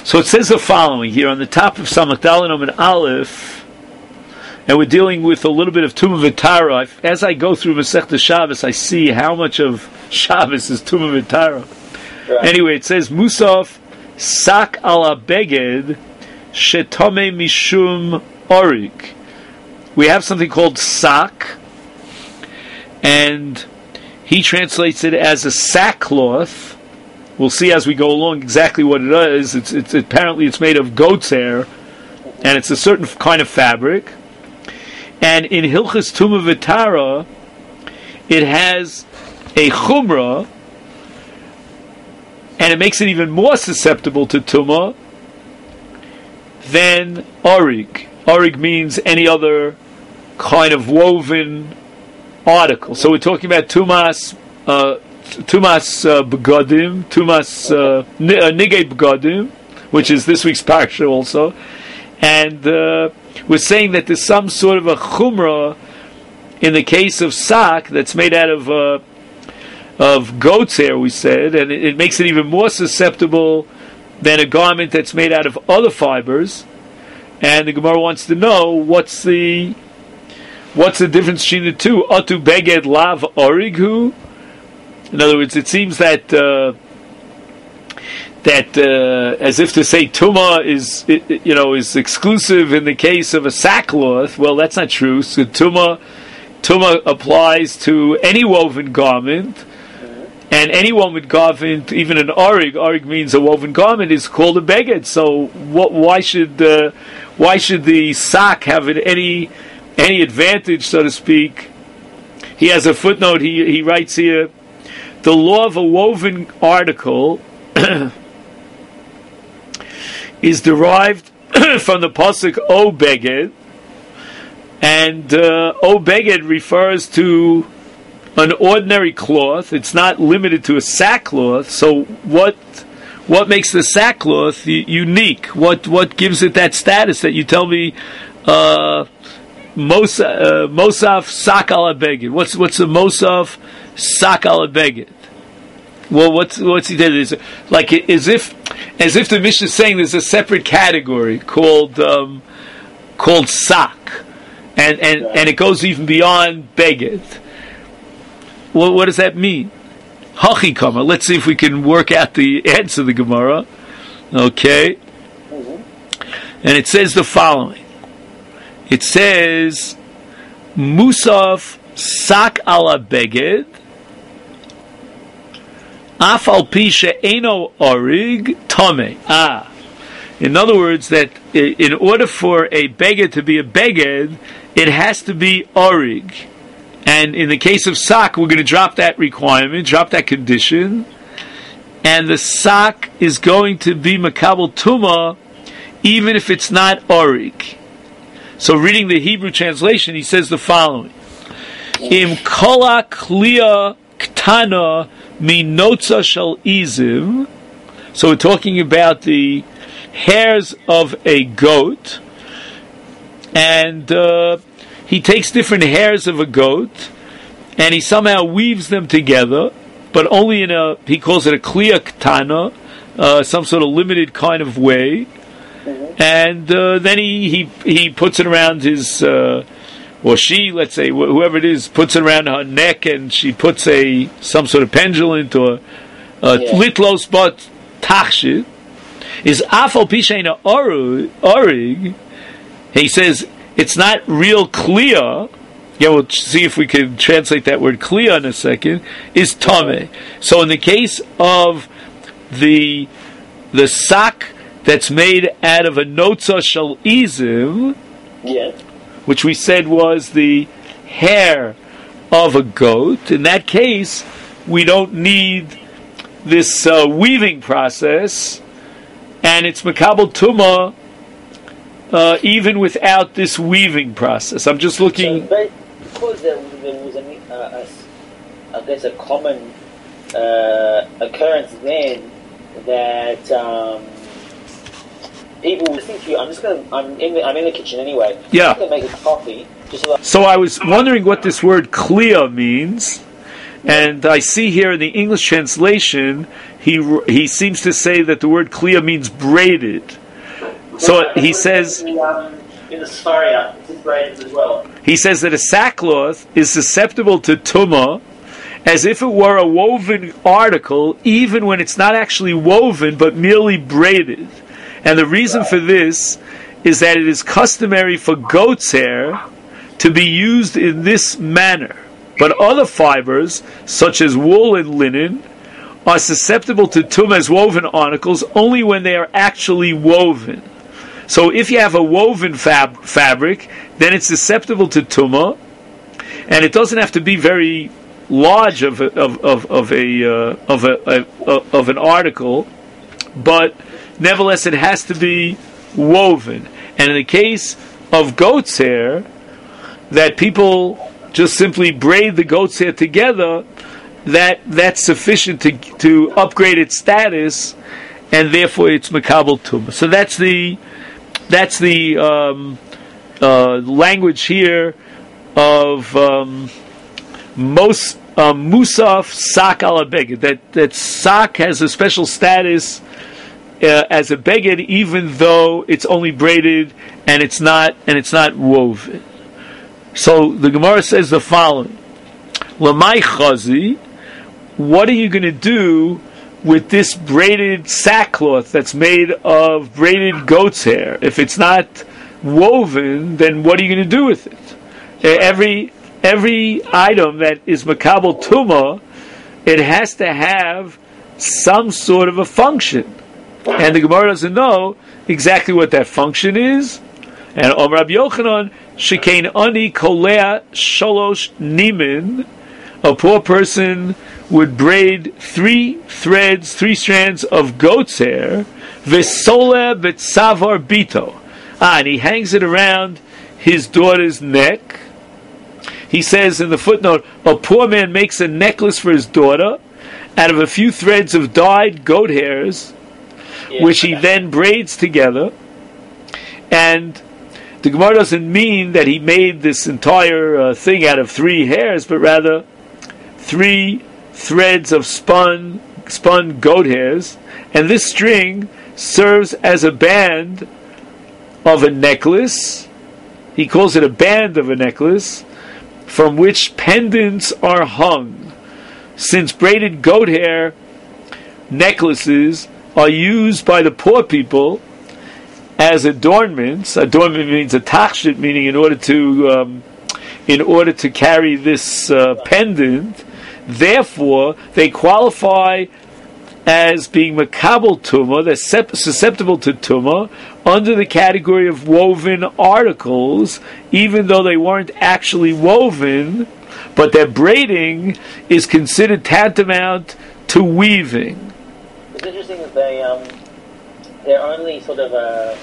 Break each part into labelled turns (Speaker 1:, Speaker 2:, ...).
Speaker 1: So it says the following here on the top of Samach Dalet and Aleph, and we're dealing with a little bit of Tumah V'Tara. As I go through Masechta Shabbos, I see how much of Shabbos is Tumah V'Tara. Right. Anyway, it says Musaf Sak ala Beged Shetome Mishum Orig. We have something called sak, and he translates it as a sackcloth. We'll see as we go along exactly what it is. It's apparently it's made of goat's hair, and it's a certain kind of fabric. And in Hilchas Tumah V'Tara, it has a chumrah, and it makes it even more susceptible to tumah than orig. Orig means any other kind of woven article. So we're talking about tumas begodim, tumas nigei begodim, which is this week's parsha also, and we're saying that there's some sort of a chumrah in the case of sak that's made out of goat's hair. We said, and it makes it even more susceptible than a garment that's made out of other fibers. And the Gemara wants to know what's the difference between the two. Atu beged lav orighu. In other words, it seems that as if to say tuma is exclusive in the case of a sackcloth. Well, that's not true. So tuma applies to any woven garment. And any woven garment, even an orig means a woven garment, is called a beged. So why should the sak have any advantage, so to speak? He has a footnote. He writes here, the law of a woven article is derived from the pasuk O beged, and O beged refers to an ordinary cloth. It's not limited to a sackcloth. So what makes the sackcloth unique? What gives it that status that you tell me Mosaf sak ala beged? What's the Mosaf sak ala beged? Well, what's he did? Is like as if the Mishnah is saying there's a separate category called sak, and it goes even beyond beged. What does that mean? Hachikama. Let's see if we can work out the answer of the Gemara. Okay. And it says the following. It says, Musaf sak ala beged, af al pi she'eno orig tome. In other words, that in order for a beged to be a beged, it has to be orig. And in the case of sak, we're going to drop that requirement, drop that condition, and the sak is going to be makabel tuma, even if it's not orig. So, reading the Hebrew translation, he says the following: Im kola kliya ktana minotza shel izim. So, we're talking about the hairs of a goat, and he takes different hairs of a goat, and he somehow weaves them together, but only he calls it a kliya ktana, some sort of limited kind of way. And then he puts it around his, or she, let's say, whoever it is, puts it around her neck, and she puts some sort of pendulum or litlos but tachshit. Is afal pisheina orig. He says it's not real kliya. Yeah, we'll see if we can translate that word kliya in a second. Is tame. So in the case of the sak that's made out of a notza shel izim, which we said was the hair of a goat, in that case we don't need this weaving process, and it's makabel tuma even without this weaving process. I'm just looking.
Speaker 2: So, because there was I guess a common occurrence then that people would think to you, I'm in the kitchen anyway.
Speaker 1: Yeah.
Speaker 2: I'm going to make a coffee.
Speaker 1: So I was wondering what this word kliya means, And I see here in the English translation, he seems to say that the word kliya means braided. So he says
Speaker 2: in the Sfaria, it's braided as well.
Speaker 1: He says that a sackcloth is susceptible to tumah as if it were a woven article, even when it's not actually woven but merely braided. And the reason for this is that it is customary for goat's hair to be used in this manner. But other fibers, such as wool and linen, are susceptible to tumah as woven articles only when they are actually woven. So if you have a woven fabric, then it's susceptible to tumah, and it doesn't have to be very large of an article, but nevertheless it has to be woven. And in the case of goat's hair, that people just simply braid the goat's hair together, that's sufficient to upgrade its status, and therefore it's makabel tumah. So that's the language here of musaf sak ala beged. That sak has a special status as a beged, even though it's only braided and it's not woven. So the Gemara says the following: Lamai chazi, what are you going to do with this braided sackcloth that's made of braided goat's hair? If it's not woven, then what are you going to do with it? Every item that is makabel tumah, it has to have some sort of a function, and the Gemara doesn't know exactly what that function is. And Omer Rabbi Yochanan, shekain ani kolea shalosh nimin, a poor person would braid 3 strands of goat's hair, v'sole b'tzavar bito, and he hangs it around his daughter's neck. He says in the footnote, a poor man makes a necklace for his daughter out of a few threads of dyed goat hairs, which he then braids together. And the Gemara doesn't mean that he made this entire thing out of 3 hairs, but rather 3 threads of spun goat hairs, and this string serves as a band of a necklace. He calls it a band of a necklace, from which pendants are hung. Since braided goat hair necklaces are used by the poor people as adornments. Adornment means a tachshit, meaning in order to carry this pendant. Therefore, they qualify as being makabel tumah, they're susceptible to tumah, under the category of woven articles, even though they weren't actually woven, but their braiding is considered tantamount to weaving.
Speaker 2: It's interesting that they're only sort of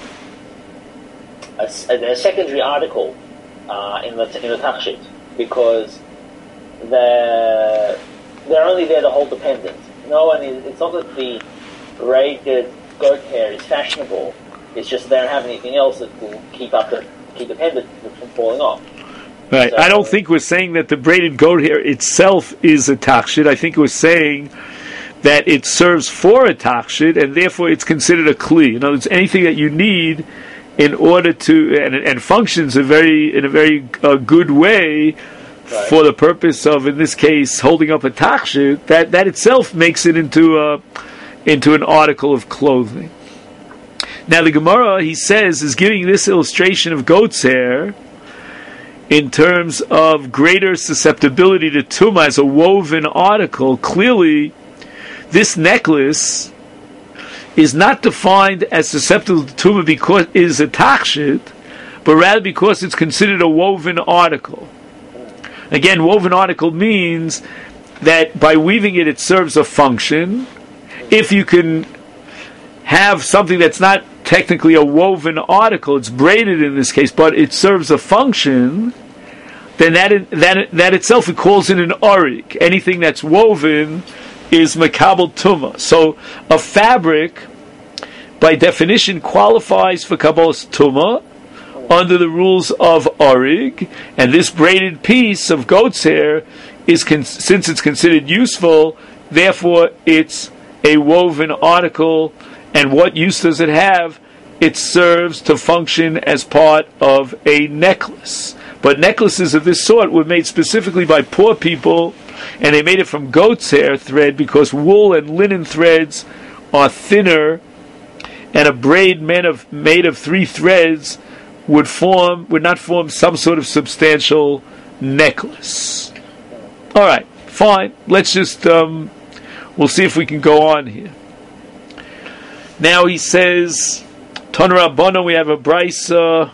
Speaker 2: a secondary article in the tachshit, because they're only there to hold the pendant. No one is. It's not that the braided goat hair is fashionable. It's just they don't have anything else that will keep the pendant from falling off.
Speaker 1: Right.
Speaker 2: So,
Speaker 1: I don't think we're saying that the braided goat hair itself is a tachshit. I think we're saying that it serves for a tachshit, and therefore it's considered a kli. In other words, anything that you need in order to and functions in a very good way. Right. For the purpose of, in this case, holding up a tachshit, that itself makes it into an article of clothing. Now the Gemara, he says, is giving this illustration of goat's hair in terms of greater susceptibility to tumah as a woven article. Clearly, this necklace is not defined as susceptible to tumah because it is a tachshit, but rather because it's considered a woven article. Again, woven article means that by weaving it, it serves a function. If you can have something that's not technically a woven article, it's braided in this case, but it serves a function, then that itself, it calls it an arik. Anything that's woven is makabel tumah. So a fabric, by definition, qualifies for kabbalas tumah under the rules of arig, and this braided piece of goat's hair since it's considered useful, therefore it's a woven article. And what use does it have? It serves to function as part of a necklace. But necklaces of this sort were made specifically by poor people, and they made it from goat's hair thread because wool and linen threads are thinner, and a braid made of 3 threads would not form some sort of substantial necklace. All right, fine. Let's just we'll see if we can go on here. Now he says, Tana Rabbana, we have a brisa.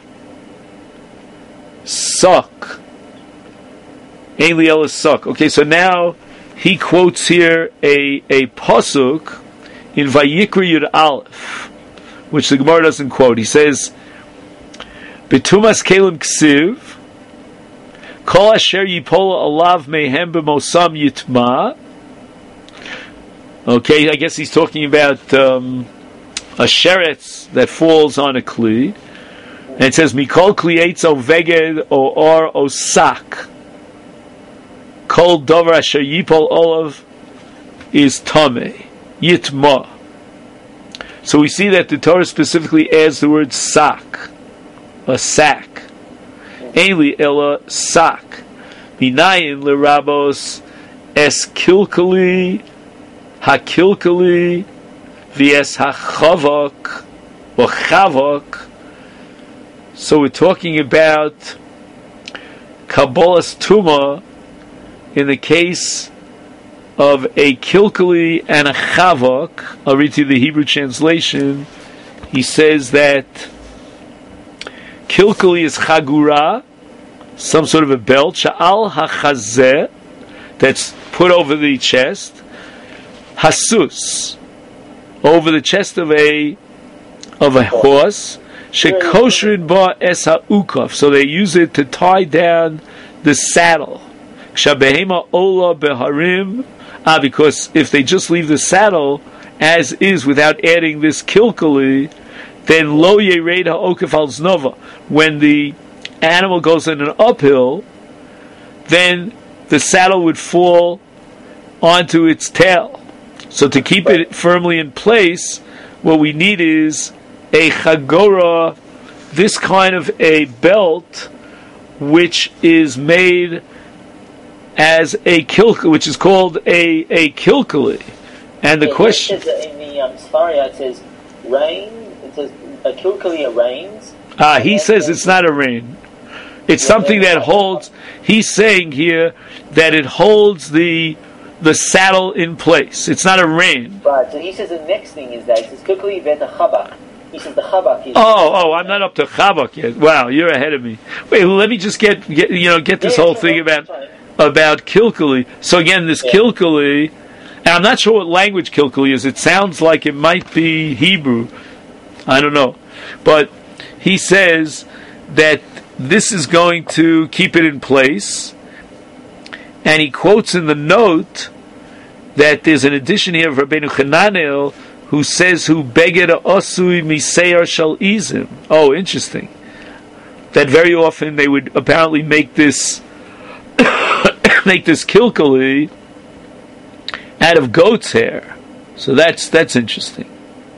Speaker 1: Suck. Ein li ela suck. Okay, so now he quotes here a pasuk in Vayikra Yud Aleph, which the Gemara doesn't quote. He says, B'tumas kelim ksiv, kol asher yipol alav mehem b'mosam yitma. Okay, I guess he's talking about a sheretz that falls on a kli. And it says, Mikol kli eitz o veged o or o sak. Kol dover asher yipol olav is tameh, yitma. So we see that the Torah specifically adds the word sak, a sack. Ein li ela sak. Minayin l'rabos es kilkali, ha-kilkali, v'es ha-chavok, or chavok. So we're talking about Kabbalah's Tumah in the case of a kilkali and a chavok. I'll read to you the Hebrew translation. He says that kilkali is chagura, some sort of a belt, sha'al hachazeh, that's put over the chest, hasus, over the chest of a horse, shekosherin ba es ha'ukaf, so they use it to tie down the saddle. Shabehema ola beharim, because if they just leave the saddle as is without adding this kilkali, then lo yered ha'okaf al znova. When the animal goes in an uphill, then the saddle would fall onto its tail. So to keep it firmly in place, what we need is a chagora, this kind of a belt, which is made as a kilkali, which is called a kilkali. And the question
Speaker 2: in the Sfaria it says rain. It says a kilkali rains.
Speaker 1: He says it's not a rein. It's something that holds. He's saying here that it holds the saddle in place. It's not a rein.
Speaker 2: Right. So he says the next thing is that it says kilkali vet chabak. He says the chabak is.
Speaker 1: Oh! I'm not up to chabak yet. Wow, you're ahead of me. Wait, well, let me just get this whole thing about kilkali. So again, this kilkali, and I'm not sure what language kilkali is. It sounds like it might be Hebrew. I don't know, but he says that this is going to keep it in place, and he quotes in the note that there's an addition here of Rabbeinu Chananel who says, "Who beged osui miseir shal izim." Oh, interesting. That very often they would apparently make this kilkali out of goat's hair. So that's interesting.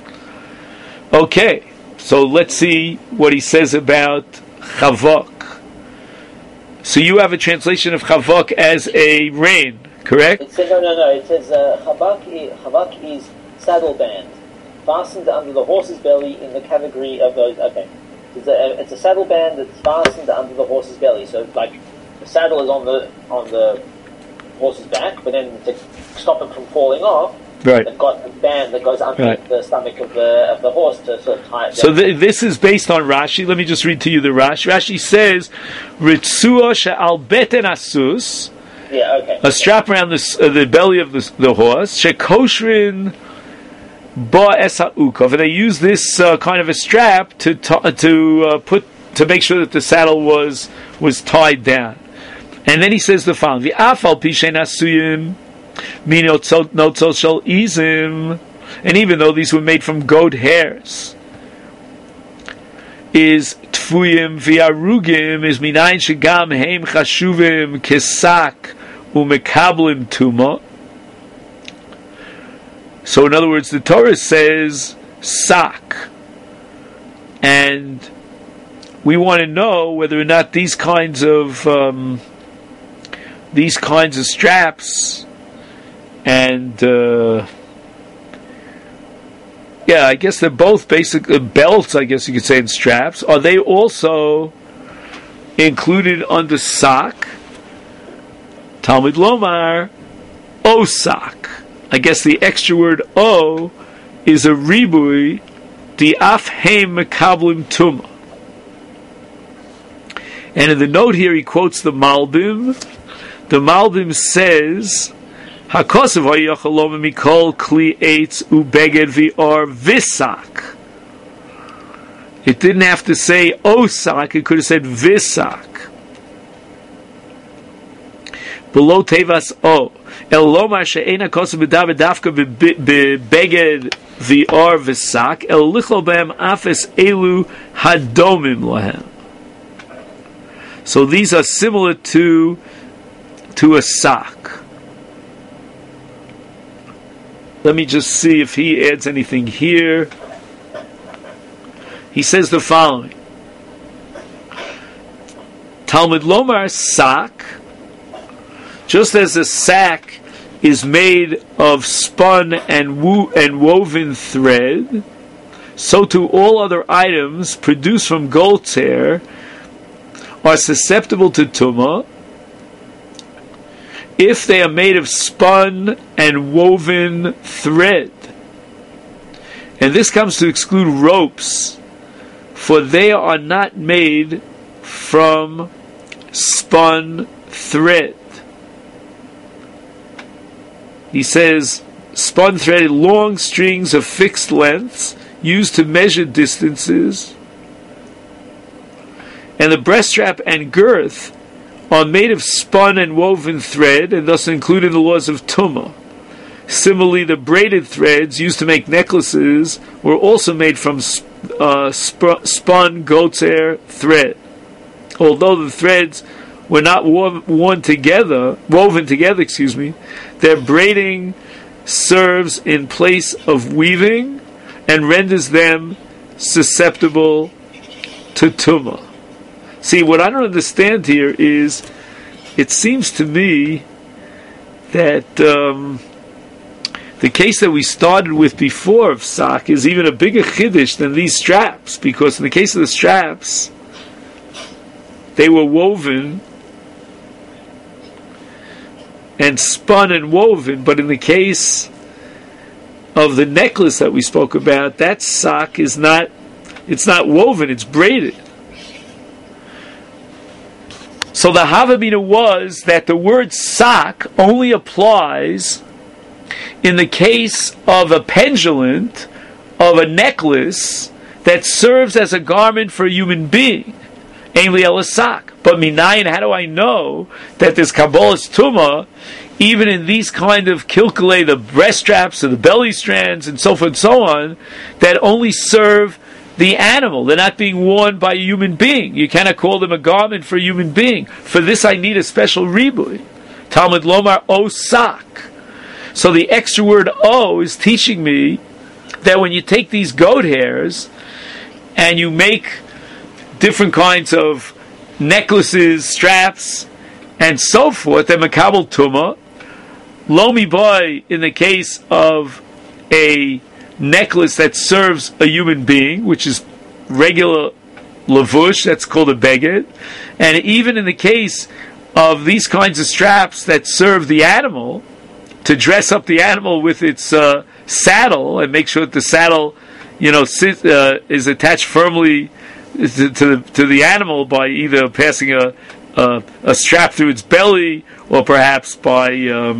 Speaker 1: Okay, so let's see what he says about chavok. So you have a translation of chavok as a rein, correct?
Speaker 2: It says, no. It says chavok is saddle band, fastened under the horse's belly in the category of those. Okay, it's a saddle band that's fastened under the horse's belly. So like the saddle is on the horse's back, but then to stop it from falling off,
Speaker 1: right,
Speaker 2: they've got a band that goes underneath the stomach of the horse to sort of tie it down.
Speaker 1: So this is based on Rashi. Let me just read to you the Rashi. Rashi says, "Ritzua she'al beten asus."
Speaker 2: Yeah, okay.
Speaker 1: A strap around the belly of the horse. Shekoshrin ba esa ukov, and they use this kind of a strap to make sure that the saddle was tied down. And then he says the following: the afal pishen asuyim minotzol shel izim, and even though these were made from goat hairs, is tfuyim v'arugim is minayin shegam heim chashuvim kesak umekablim tuma. So in other words, the Torah says sak, and we want to know whether or not these kinds of straps and I guess they're both basically belts, I guess you could say, and straps. Are they also included under sak? Talmud Lomar, o sak. I guess the extra word o is a ribui, the af heim mekablim tuma. And in the note here he quotes the Malbim. The Malbim says, Hakosav ha'yachalom mikol kli eitz ubeged v'or visak. It didn't have to say osak, it could have said visak. Below tevas o. El lomar she'ena kosav b'david dafka b'beged v'or visak, el lichlo b'hem afes elu hadomim lahem. So these are similar to a sak. Let me just see if he adds anything here. He says the following. Talmud Lomar sak, just as a sack is made of spun and woven thread, so too all other items produced from goat's hair are susceptible to tumah if they are made of spun and woven thread. And this comes to exclude ropes, for they are not made from spun thread. He says, spun threaded long strings of fixed lengths used to measure distances, and the breast strap and girth are made of spun and woven thread, and thus included in the laws of tumah. Similarly, the braided threads used to make necklaces were also made from spun goat's hair thread. Although the threads were not woven together, their braiding serves in place of weaving and renders them susceptible to tumah. See, what I don't understand here is, it seems to me that the case that we started with before of sak is even a bigger chiddush than these straps, because in the case of the straps, they were woven and spun and woven, but in the case of the necklace that we spoke about, that sak is not woven, it's braided. So the Havamina was that the word sak only applies in the case of a pendulum, of a necklace that serves as a garment for a human being. Ainli el sak. But minayin, how do I know that there's Kabbalah's tumah even in these kind of kilkule, the breast straps or the belly strands and so forth and so on, that only serve the animal? They're not being worn by a human being. You cannot call them a garment for a human being. For this I need a special ribui. Talmud Lomar o sak. So the extra word o is teaching me that when you take these goat hairs and you make different kinds of necklaces, straps, and so forth, they're makabel tumah. Lomi boy, in the case of a necklace that serves a human being, which is regular lavush, that's called a beged, and even in the case of these kinds of straps that serve the animal, to dress up the animal with its saddle and make sure that the saddle, is attached firmly to the animal by either passing a strap through its belly, or perhaps by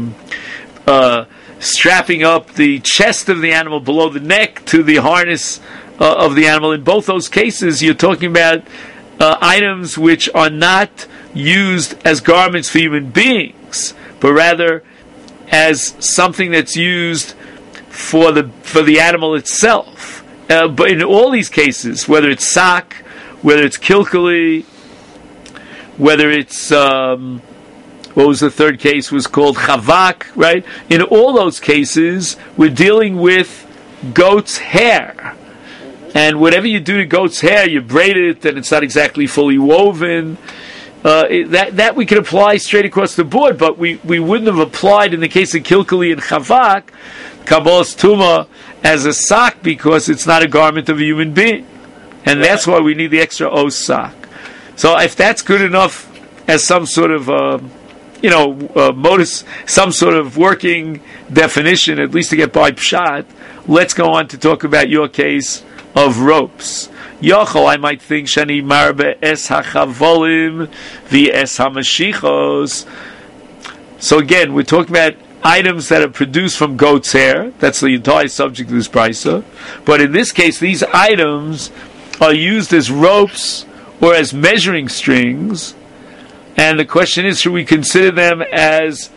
Speaker 1: strapping up the chest of the animal below the neck to the harness of the animal. In both those cases, you're talking about items which are not used as garments for human beings, but rather as something that's used for the animal itself. But in all these cases, whether it's sak, whether it's kilkuli, whether it's What was the third case? Was called chavak, right? In all those cases, we're dealing with goat's hair. And whatever you do to goat's hair, you braid it, and it's not exactly fully woven. That we could apply straight across the board, but we wouldn't have applied in the case of kilkali and chavak, kabbalas tuma, as a sock, because it's not a garment of a human being. And that's why we need the extra os sock. So if that's good enough as some sort of modus, some sort of working definition, at least to get by pshat, let's go on to talk about your case of ropes. Yochel, I might think, shani marbe es hachavolim vi es hamashichos. So again, we're talking about items that are produced from goat's hair. That's the entire subject of this brisa. But in this case, these items are used as ropes or as measuring strings. And the question is, should we consider them as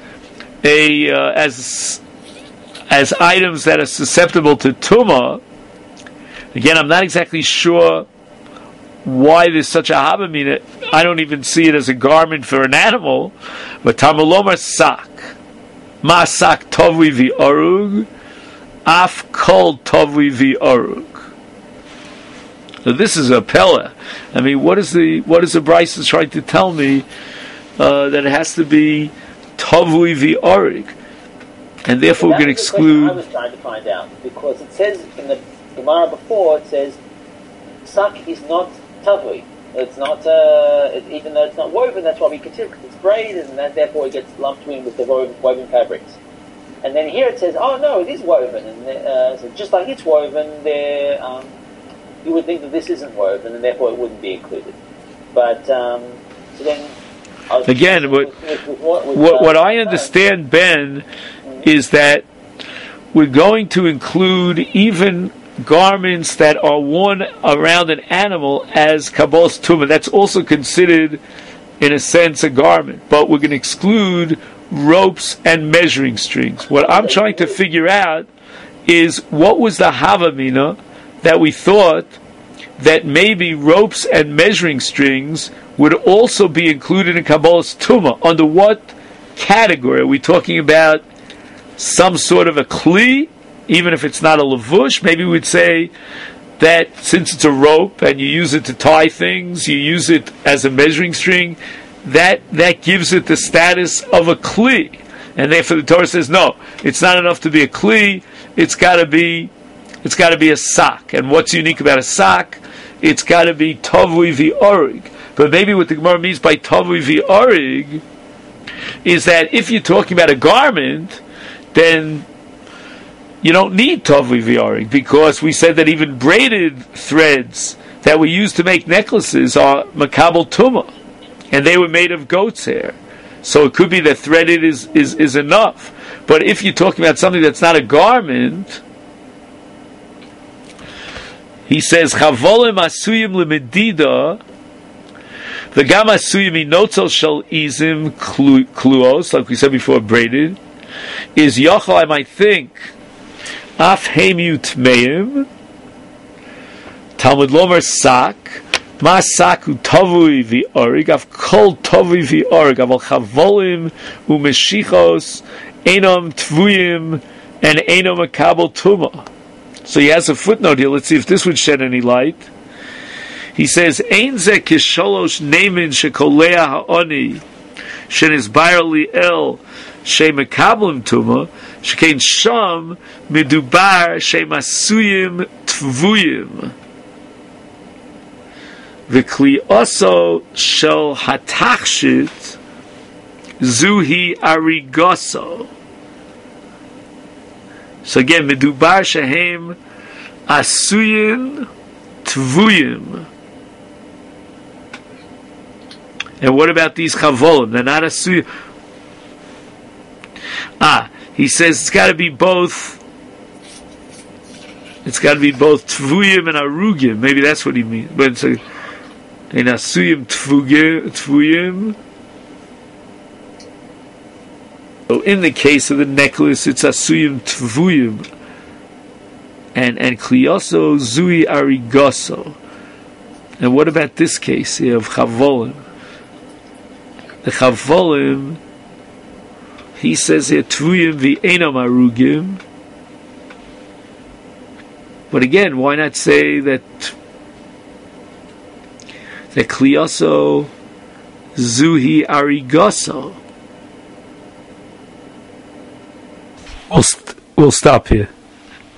Speaker 1: as items that are susceptible to tumah? Again, I'm not exactly sure why there's such a havamina. I don't even see it as a garment for an animal. But Talmud sak, ma sak tovui vi orug, af kol tovui vi orug. So this is a pella. I mean, what is the Brisa trying to tell me that it has to be tovui vi orug, and therefore we're going to exclude.
Speaker 2: I was trying to find out, because it says in the Gemara before, it says sak is not tavui. It's not even though it's not woven. That's why we consider, because it's braided, and that therefore it gets lumped in with the woven fabrics. And then here it says, oh no, it is woven, and so just like it's woven, there you would think that this isn't woven, and therefore it wouldn't be included. But so then
Speaker 1: again, what I understand, Ben, is that we're going to include even garments that are worn around an animal as kabbalas tumah. That's also considered, in a sense, a garment. But we're going to exclude ropes and measuring strings. What I'm trying to figure out is what was the havamina that we thought that maybe ropes and measuring strings would also be included in kabbalas tumah. Under what category? Are we talking about some sort of a kli? Even if it's not a lavush, maybe we'd say that since it's a rope and you use it to tie things, you use it as a measuring string, that gives it the status of a kli. And therefore the Torah says, no, it's not enough to be a kli, it's got to be a sock. And what's unique about a sock? It's got to be tovui vi orig. But maybe what the Gemara means by tovui vi orig is that if you're talking about a garment, then you don't need tovui vi orig, because we said that even braided threads that we use to make necklaces are makabel tumah, and they were made of goat's hair. So it could be that threaded is enough. But if you're talking about something that's not a garment, he says chavolim asuyim lemedida, the gam asuyim inotzel shel izim kluos, like we said before, braided, is yochel, I might think, af hemu tmeim, Talmud lomer sak, ma saku tovui vi orig, af kol tovui vi orig, aval chavolim umeshichos, enom tvuyim, and enom makabel tuma. So he has a footnote here. Let's see if this would shed any light. He says, Ein ze kisholosh nemin shekolea ha'oni, shenisbayer li'el, shemekablim tuma, shekain sham medubar shemasuyim tvuyim. V'kli oso shel hatachshit zuhi arigoso. So again, medubar shehem asuyin tvuyim. And what about these chavolim? They're not asuyin. He says it's got to be both. It's got to be both tvuyim and arugim. Maybe that's what he means. But it's in asuyim tvuyim. So in the case of the necklace, it's asuyim tvuyim, and kliyoso zui arigoso. And what about this case here of chavolim? The chavolim He says here, Tvuyim v'enam arugim. But again, why not say that the kliyaso zuhi arigaso? We'll stop here.